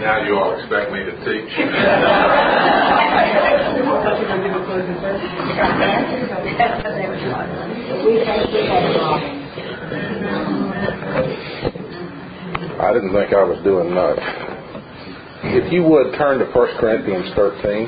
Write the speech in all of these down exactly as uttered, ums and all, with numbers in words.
Now you all expect me to teach. I didn't think I was doing much. If you would turn to First Corinthians thirteen.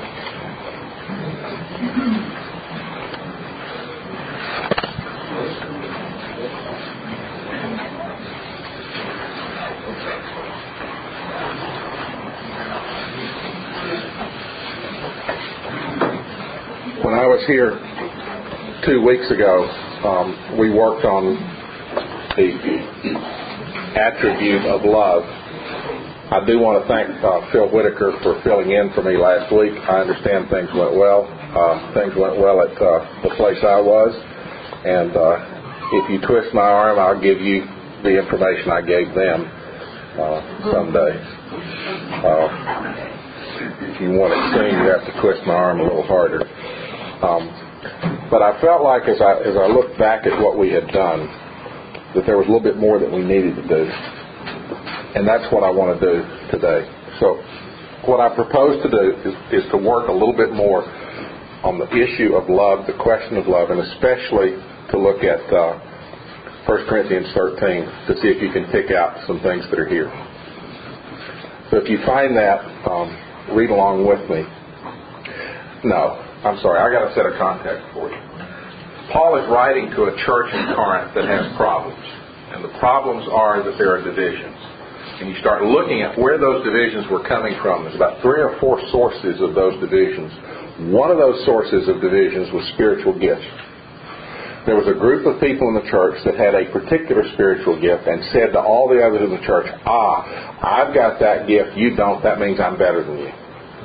When I was here two weeks ago, um, we worked on the attribute of love. I do want to thank uh, Phil Whitaker for filling in for me last week. I understand things went well. Uh, things went well at uh, the place I was. And uh, if you twist my arm, I'll give you the information I gave them uh, someday. Uh, if you want it soon, you have to twist my arm a little harder. Um, but I felt like as I, as I looked back at what we had done, that there was a little bit more that we needed to do. And that's what I want to do today. So what I propose to do is, is to work a little bit more on the issue of love, the question of love, and especially to look at uh, First Corinthians thirteen to see if you can pick out some things that are here. So if you find that, um, read along with me. No, I'm sorry, I got to set a context for you. Paul is writing to a church in Corinth that has problems. And the problems are that there are divisions. And you start looking at where those divisions were coming from. There's about three or four sources of those divisions. One of those sources of divisions was spiritual gifts. There was a group of people in the church that had a particular spiritual gift and said to all the others in the church, ah, I've got that gift, you don't, that means I'm better than you.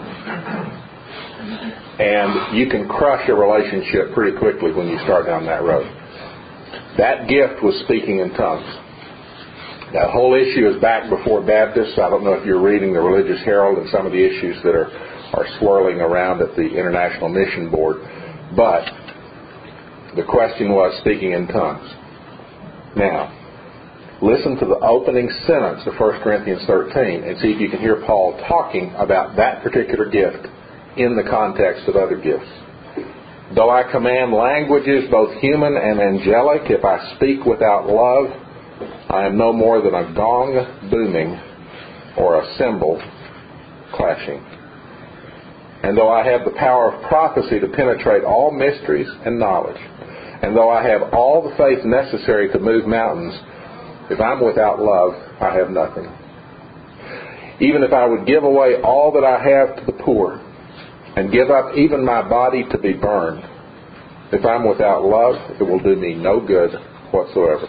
And you can crush a relationship pretty quickly when you start down that road. That gift was speaking in tongues. That whole issue is back before Baptists. I don't know if you're reading the Religious Herald and some of the issues that are, are swirling around at the International Mission Board. But the question was speaking in tongues. Now, listen to the opening sentence of First Corinthians thirteen and see if you can hear Paul talking about that particular gift in the context of other gifts. Though I command languages both human and angelic, if I speak without love, I am no more than a gong booming or a cymbal clashing. And though I have the power of prophecy to penetrate all mysteries and knowledge, and though I have all the faith necessary to move mountains, if I'm without love, I have nothing. Even if I would give away all that I have to the poor, and give up even my body to be burned, if I'm without love, it will do me no good whatsoever.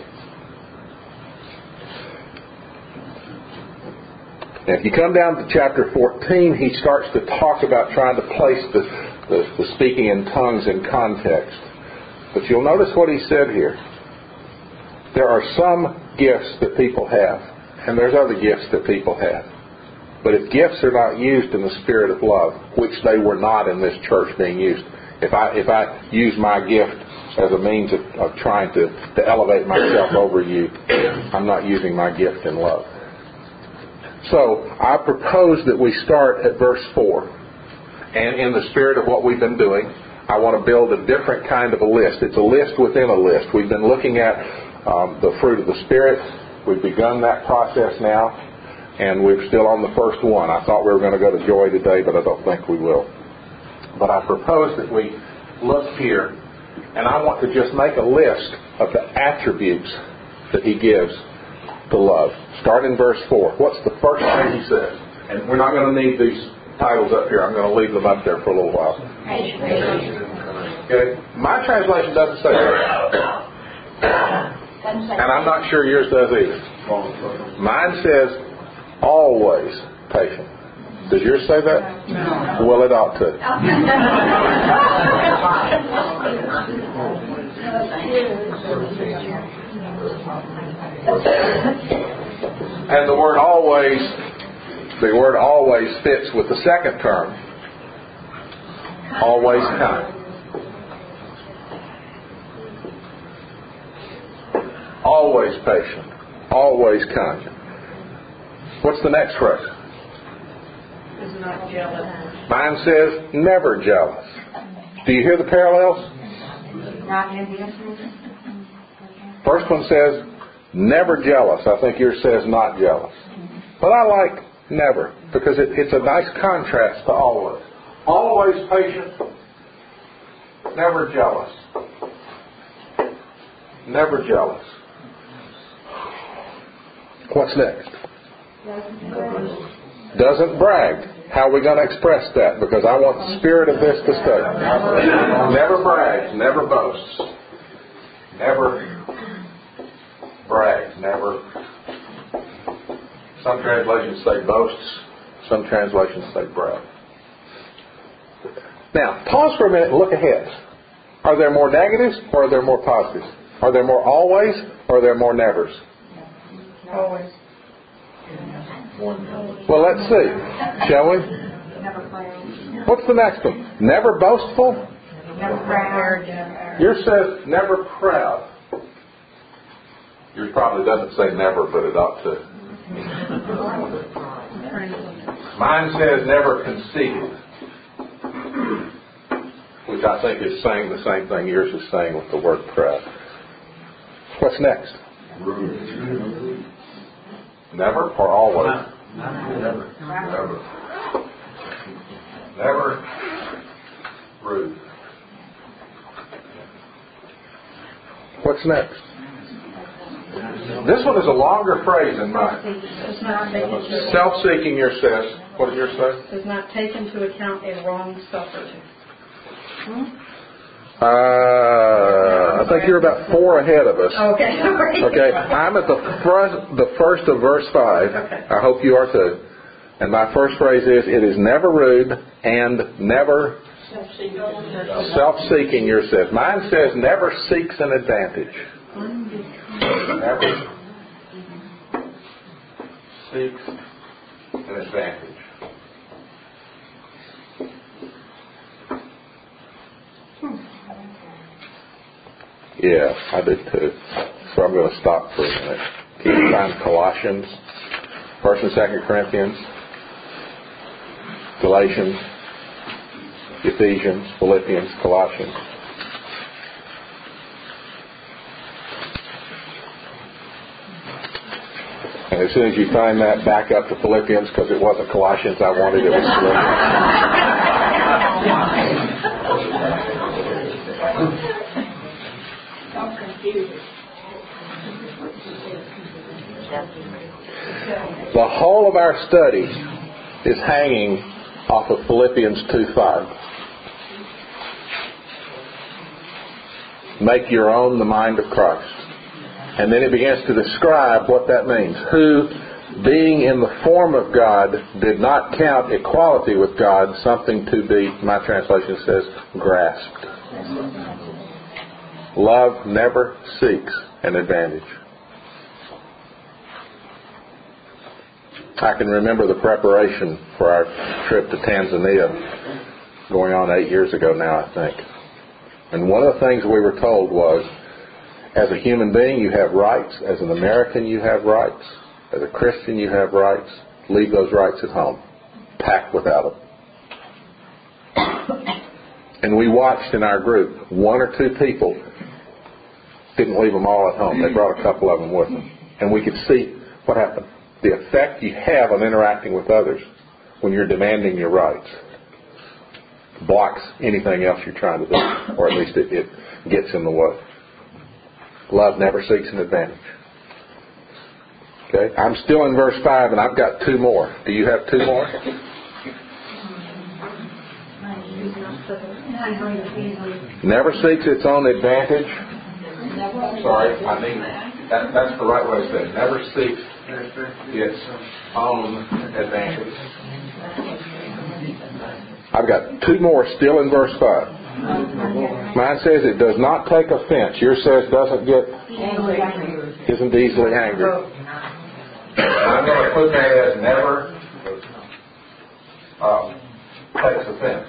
And if you come down to chapter fourteen, he starts to talk about trying to place the, the, the speaking in tongues in context. But you'll notice what he said here. There are some gifts that people have, and there's other gifts that people have. But if gifts are not used in the spirit of love, which they were not in this church being used, if I if I use my gift as a means of, of trying to, to elevate myself over you, I'm not using my gift in love. So I propose that we start at verse four. And in the spirit of what we've been doing, I want to build a different kind of a list. It's a list within a list. We've been looking at um, the fruit of the Spirit. We've begun that process now. And we're still on the first one. I thought we were going to go to joy today, but I don't think we will. But I propose that we look here, and I want to just make a list of the attributes that he gives to love. Start in verse four. What's the first thing he says? And we're not going to need these titles up here. I'm going to leave them up there for a little while. Okay. My translation doesn't say that. And I'm not sure yours does either. Mine says always patient. Does yours say that? No. Well, it ought to. And the word always, the word always fits with the second term. Always kind. Always patient. Always kind. What's the next phrase? Is not jealous. Mine says never jealous. Do you hear the parallels? Not envious. First one says never jealous. I think yours says not jealous. But I like never because it, it's a nice contrast to always. Always patient, never jealous. Never jealous. What's next? Doesn't brag. How are we going to express that? Because I want the spirit of this to stay. Never brags, never boasts. Never brags, never. Some translations say boasts. Some translations say brag. Now, pause for a minute and look ahead. Are there more negatives or are there more positives? Are there more always or are there more nevers? Always. Well, let's see. Shall we? Never proud. What's the next one? Never boastful? Never proud. Yours says never proud. Yours probably doesn't say never, but it ought to. Mine says never conceited, which I think is saying the same thing yours is saying with the word proud. What's next? Never or always? Never. Never. Never rude. What's next? This one is a longer phrase than mine. Does not take into Self-seeking yours says. What does yours say? does not take into account a wrong suffered. Uh, I think you're about four ahead of us. Okay. Okay, I'm at the first, the first of verse five. Okay. I hope you are too. And my first phrase is, it is never rude and never self-seeking, yours says. Mine says never seeks an advantage. Never seeks an advantage. Yeah, I did too. So I'm going to stop for a minute. Can you find Colossians, First and Second Corinthians, Galatians, Ephesians, Philippians, Colossians. And as soon as you find that, back up to Philippians, because it wasn't Colossians I wanted, it was Philippians. The whole of our study is hanging off of Philippians two five. Make your own the mind of Christ. And then it begins to describe what that means. Who, being in the form of God, did not count equality with God something to be, my translation says, grasped. Love never seeks an advantage. I can remember the preparation for our trip to Tanzania going on eight years ago now, I think. And one of the things we were told was, as a human being, you have rights. As an American, you have rights. As a Christian, you have rights. Leave those rights at home. Pack without them. And we watched in our group, one or two people didn't leave them all at home. They brought a couple of them with them. And we could see what happened. The effect you have on interacting with others when you're demanding your rights blocks anything else you're trying to do, or at least it, it gets in the way. Love never seeks an advantage. Okay, I'm still in verse five, and I've got two more. Do you have two more? Never seeks its own advantage. Sorry, I mean that, that's the right way to say it. Never seeks its own advantage. I've got two more still in verse five. Mine says it does not take offense. Yours says doesn't get, isn't easily angered. I'm going to put that as never uh, takes offense.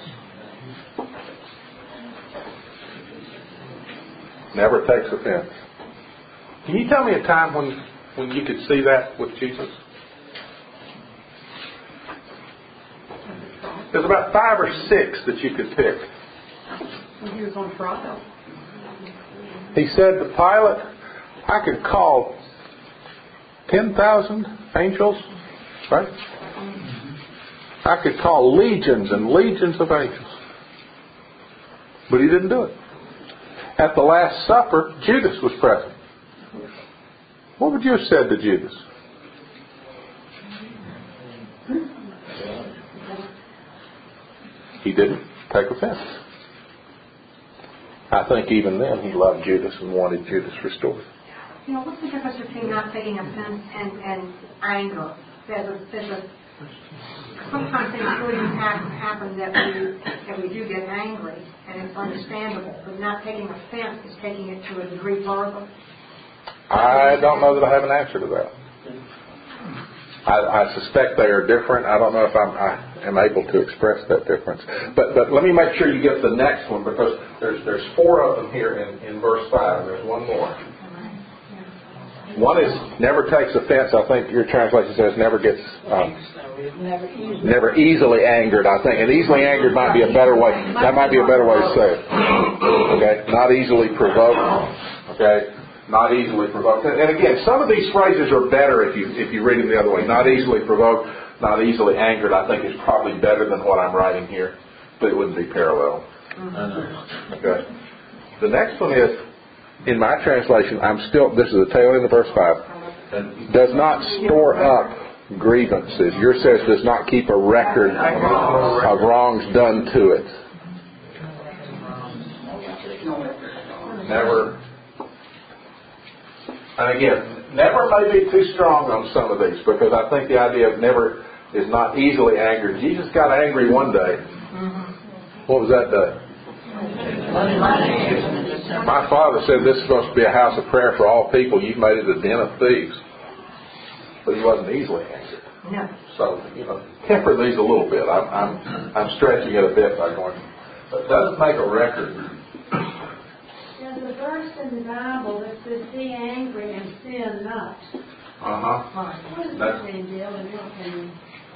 Never takes offense. Can you tell me a time when, when you could see that with Jesus? There's about five or six that you could pick. When he was on trial. He said to Pilate, I could call ten thousand angels, right? I could call legions and legions of angels. But he didn't do it. At the Last Supper, Judas was present. What would you have said to Judas? He didn't take offense. I think even then he loved Judas and wanted Judas restored. You know, what's the difference between not taking offense and, and anger? There's a, there's a, sometimes things really do happen, happen that we that we do get angry, and it's understandable. But not taking offense is taking it to a degree further. I don't know that I have an answer to that. I, I suspect they are different. I don't know if I'm, I am able to express that difference. But but let me make sure you get the next one, because there's there's four of them here in, in verse five, and there's one more. One is never takes offense. I think your translation says never gets, um, never easily angered, I think. And easily angered might be a better way. That might be a better way to say it. Okay? Not easily provoked. Okay? Not easily provoked. And again, some of these phrases are better if you if you read them the other way. Not easily provoked, not easily angered, I think is probably better than what I'm writing here. But it wouldn't be parallel. Okay? The next one is, in my translation, I'm still, this is the tail end of verse five, does not store up grievances. Yours says does not keep a record of wrongs done to it. Never. And again, never may be too strong on some of these, because I think the idea of never is not easily angered. Jesus got angry one day. What was that day? My father said this is supposed to be a house of prayer for all people. You've made it a den of thieves. But he wasn't easily angered. No. So, you know, temper these a little bit. I'm, I'm, I'm stretching it a bit by going, but it doesn't make a record. There's a verse in the Bible that says, be angry and sin not. Uh-huh. What does that mean, Jill, in your opinion?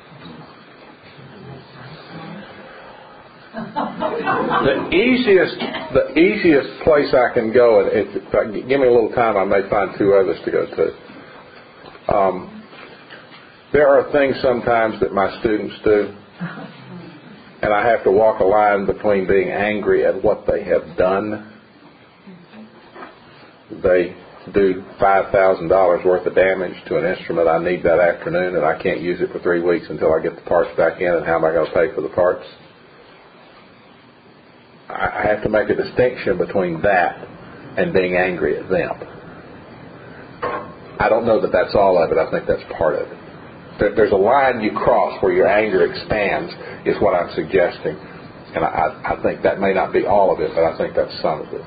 The easiest, the easiest place I can go, and if, if I, give me a little time, I may find two others to go to. Um, there are things sometimes that my students do, and I have to walk a line between being angry at what they have done. They do five thousand dollars worth of damage to an instrument I need that afternoon, and I can't use it for three weeks until I get the parts back in, and how am I going to pay for the parts? I have to make a distinction between that and being angry at them. I don't know that that's all of it. I think that's part of it. There's a line you cross where your anger expands, is what I'm suggesting. And I, I think that may not be all of it, but I think that's some of it.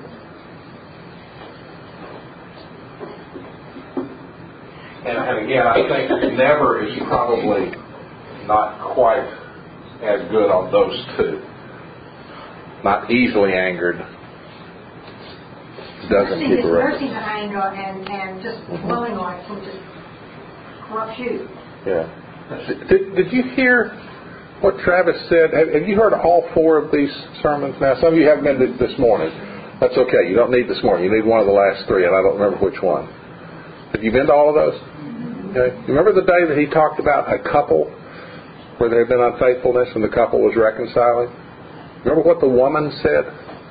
And, and again, I think never is probably not quite as good on those two. Not easily angered, doesn't Nursing keep is a record. nursing the anger and, and just dwelling on it can just corrupt you. Yeah. Did, did you hear what Travis said? Have, have you heard all four of these sermons now? Some of you haven't been to this morning. That's okay. You don't need this morning. You need one of the last three, and I don't remember which one. Have you been to all of those? Okay. You remember the day that he talked about a couple where there had been unfaithfulness and the couple was reconciling? Remember what the woman said?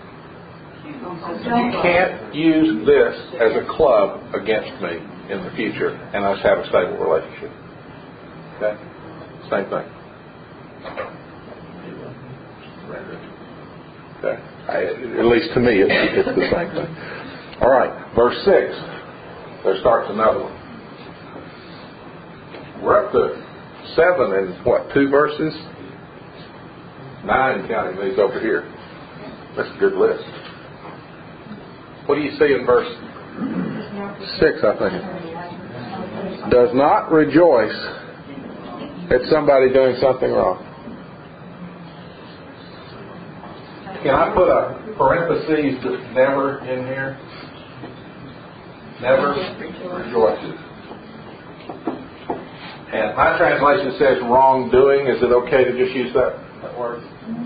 You can't use this as a club against me in the future and us have a stable relationship. Okay? Same thing. Okay? I, at least to me, it's, it's the same thing. All right, verse six. There starts another one. We're up to seven in, what, two verses? Nine counting these over here. That's a good list. What do you see in verse six, I think? Does not rejoice at somebody doing something wrong. Can I put a parentheses that's never in here? Never rejoices. And my translation says wrongdoing. Is it okay to just use that? That works?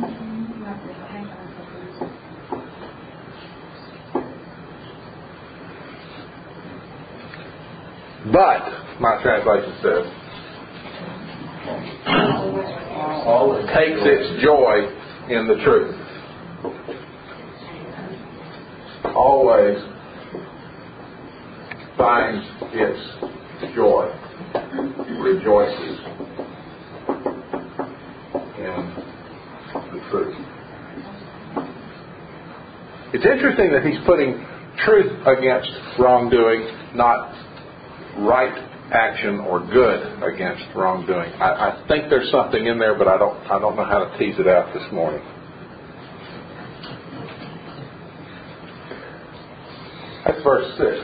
But, my translation says, takes its joy in the truth. Always finds its joy, rejoices in the truth. It's interesting that he's putting truth against wrongdoing, not right action or good against wrongdoing. I, I think there's something in there, but I don't I don't know how to tease it out this morning. That's verse six.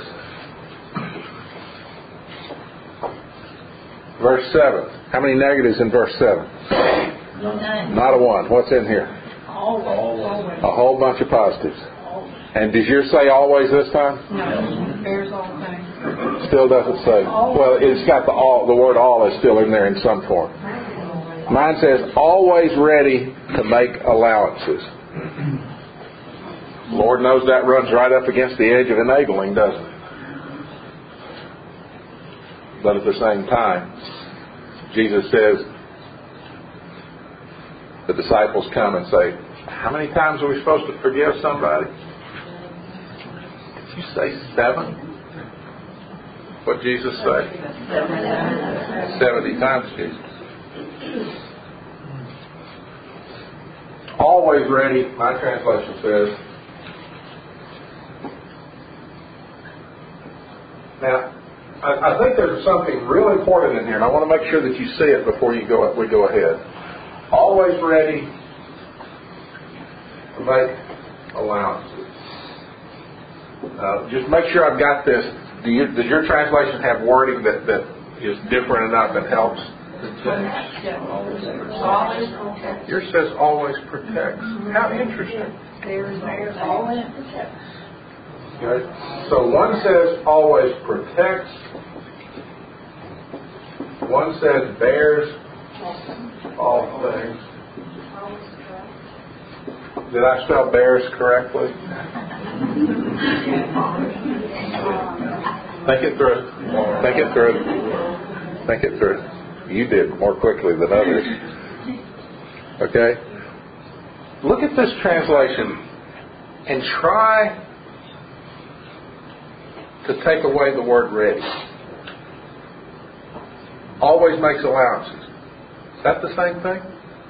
Verse seven. How many negatives in verse seven? None. Not a one. What's in here? Always. A whole bunch of positives. And did yours say always this time? No. Bears all things. Still doesn't say. Well, it's got the all. The word all is still in there in some form. Mine says always ready to make allowances. Lord knows that runs right up against the edge of enabling, doesn't it? But at the same time, Jesus says, the disciples come and say, how many times are we supposed to forgive somebody? Did you say seven? What did Jesus say? Seventy times, Jesus. Always ready, my translation says. Now, I, I think there's something real important in here, and I want to make sure that you see it before you go. We go ahead. Always ready to make allowances. Uh, just make sure I've got this. Do you, does your translation have wording that, that is different enough that helps? Yours says always protects. How interesting. Okay. So one says always protects. One says bears all things. Did I spell bears correctly? Think it through. Think it through. Think it through. You did more quickly than others. Okay? Look at this translation and try to take away the word ready. Always makes allowances. Is that the same thing?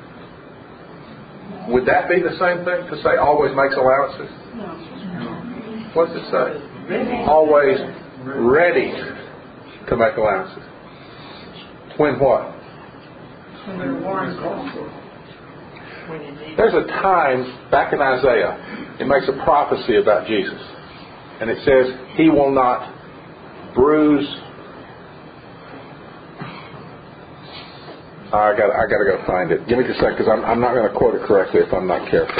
Would that be the same thing to say always makes allowances? No. What does it say? Ready. Always ready to make allowances. When what? When they're warned. There's a time back in Isaiah, it makes a prophecy about Jesus. And it says, He will not bruise. I got I got to go find it. Give me just a second, because I'm, I'm not going to quote it correctly if I'm not careful.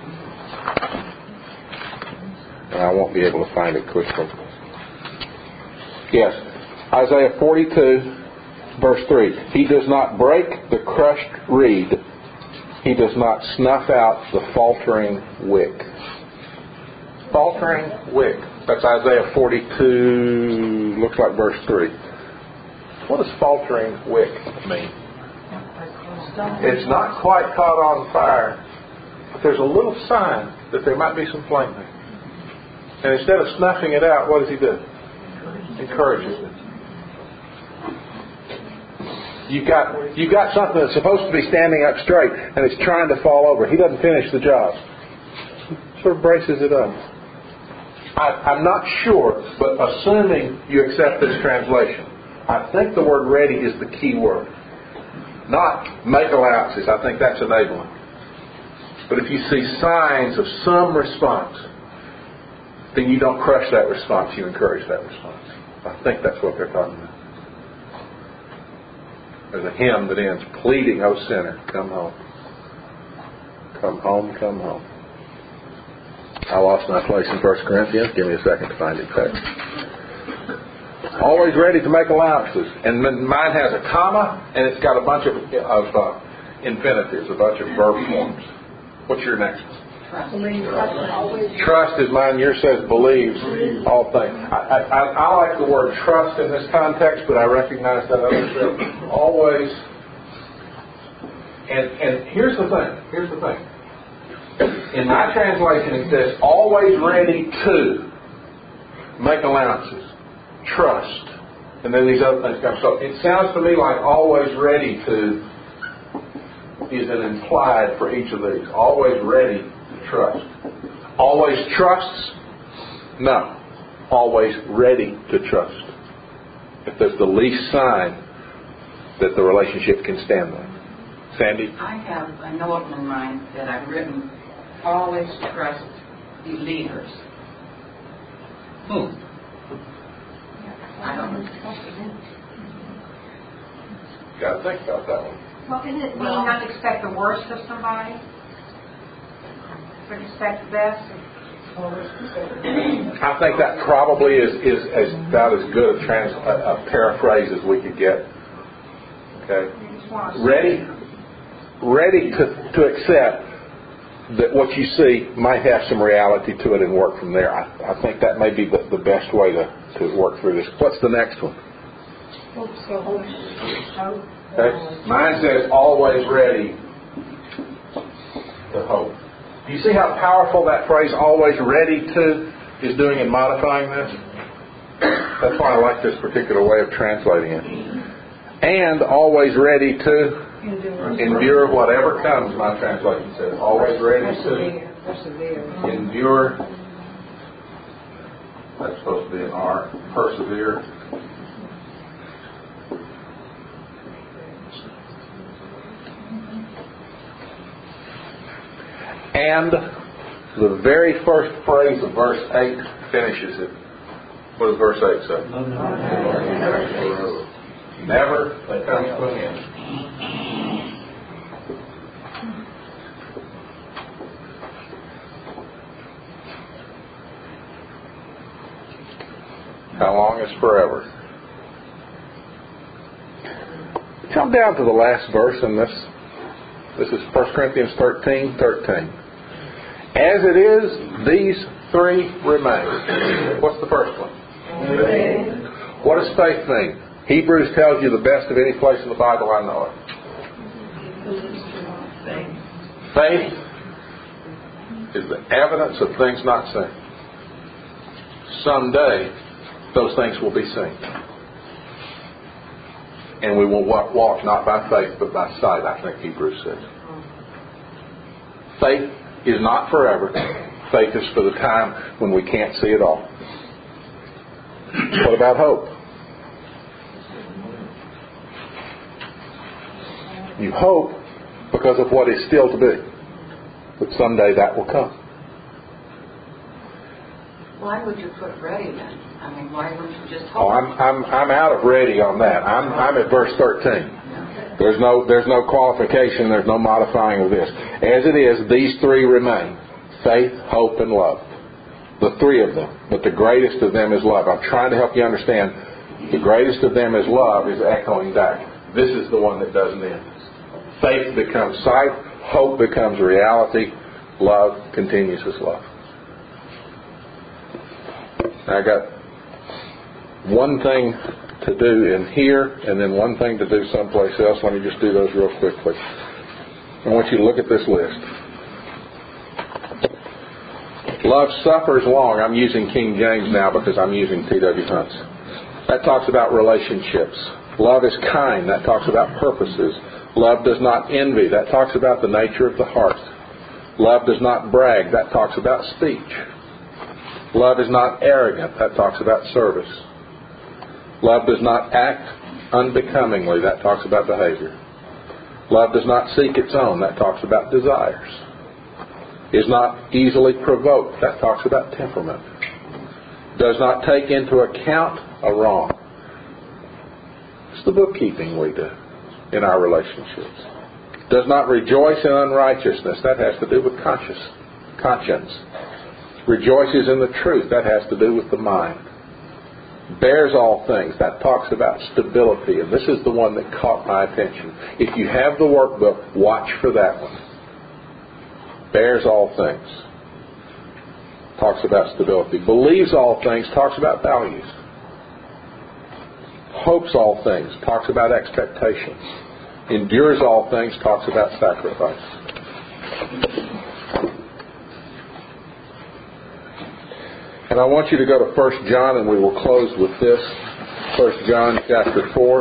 And I won't be able to find it quickly. Yes, Isaiah forty-two, verse three. He does not break the crushed reed. He does not snuff out the faltering wick. Faltering wick. That's Isaiah forty-two, looks like verse three. What does faltering wick mean? It's not quite caught on fire, but there's a little sign that there might be some flame there. And instead of snuffing it out, what does he do? Encourages it. You've got, you've got something that's supposed to be standing up straight, and it's trying to fall over. He doesn't finish the job. Sort of braces it up. I, I'm not sure, but assuming you accept this translation, I think the word ready is the key word. Not make allowances. I think that's enabling. But if you see signs of some response, then you don't crush that response. You encourage that response. I think that's what they're talking about. There's a hymn that ends, pleading, O sinner, come home. Come home, come home. I lost my place in First Corinthians. Give me a second to find it back. Always ready to make allowances. And mine has a comma, and it's got a bunch of, of uh, infinitives, a bunch of verb forms. What's your next one? Trust. Believe. Trust is mine. Yours says believes all things. I, I, I like the word trust in this context, but I recognize that other stuff always. And and here's the thing. Here's the thing. In my translation, it says always ready to make allowances, trust, and then these other things come. So it sounds to me like always ready to is an implied for each of these. Always ready to trust. Always trusts? No. Always ready to trust. If there's the least sign that the relationship can stand there. Sandy? I have a note in mind that I've written, always trust the leaders. Hmm. I don't know. You got to think about that one. Well, isn't it mean not to expect the worst of somebody, but expect the best? I think that probably is, is, is about as good a, trans, a, a paraphrase as we could get. Okay? Ready, ready to, to accept that what you see might have some reality to it and work from there. I, I think that may be the, the best way to, to work through this. What's the next one? Okay. Mine says always ready to hope. Do you see how powerful that phrase always ready to is doing in modifying this? That's why I like this particular way of translating it. And always ready to endure whatever comes, my translation says. Always ready to endure. That's supposed to be an R. Persevere. And the very first phrase of verse eight finishes it. What does verse eight say? Never that comes to an end. How long is forever? Come down to the last verse in this. This is First Corinthians thirteen thirteen. As it is, these three remain. What's the first one? Faith. What does faith mean? Hebrews tells you the best of any place in the Bible I know it. Faith is the evidence of things not seen. Someday, those things will be seen. And we will walk, walk not by faith, but by sight, I think Hebrews says. Faith is not forever. Faith is for the time when we can't see it all. What about hope? You hope because of what is still to be. But someday that will come. Why would you put ready then? I mean, why wouldn't you just hope? Oh, I'm I'm I'm out of ready on that. I'm I'm at verse thirteen. There's no there's no qualification. There's no modifying of this. As it is, these three remain: faith, hope, and love. The three of them, but the greatest of them is love. I'm trying to help you understand. The greatest of them is love. Is echoing back. This is the one that doesn't end. Faith becomes sight. Hope becomes reality. Love continues as love. I got one thing to do in here and then one thing to do someplace else. Let me just do those real quickly. I want you to look at this list. Love suffers long. I'm using King James now because I'm using T W Hunt's. That talks about relationships. Love is kind. That talks about purposes. Love does not envy. That talks about the nature of the heart. Love does not brag. That talks about speech. Love is not arrogant. That talks about service. Love does not act unbecomingly. That talks about behavior. Love does not seek its own. That talks about desires. Is not easily provoked. That talks about temperament. Does not take into account a wrong. It's the bookkeeping we do in our relationships. Does not rejoice in unrighteousness. That has to do with conscience. conscience. Rejoices in the truth. That has to do with the mind. Bears all things. That talks about stability, and this is the one that caught my attention. If you have the workbook, watch for that one. Bears all things. Talks about stability. Believes all things. Talks about values. Hopes all things. Talks about expectations. Endures all things. Talks about sacrifice. And I want you to go to First John, and we will close with this. First John chapter four.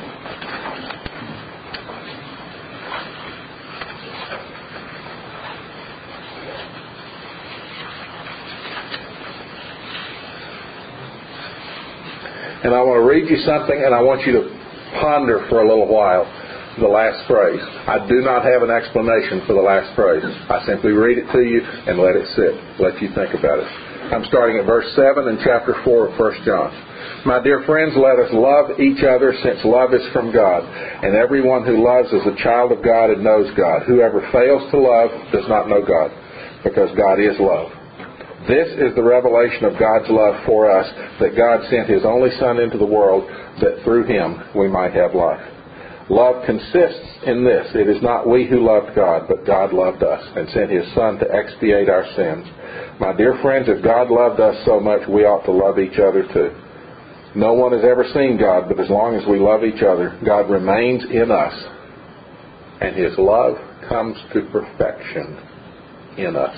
And I want to read you something, and I want you to ponder for a little while the last phrase. I do not have an explanation for the last phrase. I simply read it to you and let it sit. Let you think about it. I'm starting at verse seven in chapter four of First John. My dear friends, let us love each other, since love is from God. And everyone who loves is a child of God and knows God. Whoever fails to love does not know God, because God is love. This is the revelation of God's love for us, that God sent His only Son into the world, that through Him we might have life. Love consists in this. It is not we who loved God, but God loved us and sent His Son to expiate our sins. My dear friends, if God loved us so much, we ought to love each other too. No one has ever seen God, but as long as we love each other, God remains in us, and His love comes to perfection in us.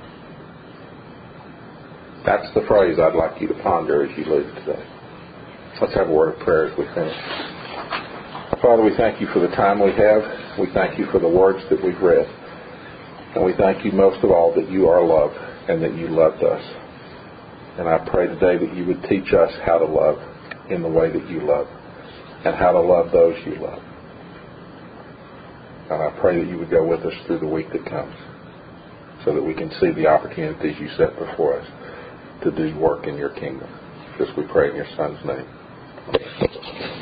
That's the phrase I'd like you to ponder as you leave today. Let's have a word of prayer as we finish. Father, we thank you for the time we have. We thank you for the words that we've read. And we thank you most of all that you are love and that you loved us. And I pray today that you would teach us how to love in the way that you love and how to love those you love. And I pray that you would go with us through the week that comes so that we can see the opportunities you set before us to do work in your kingdom. This we pray in your Son's name.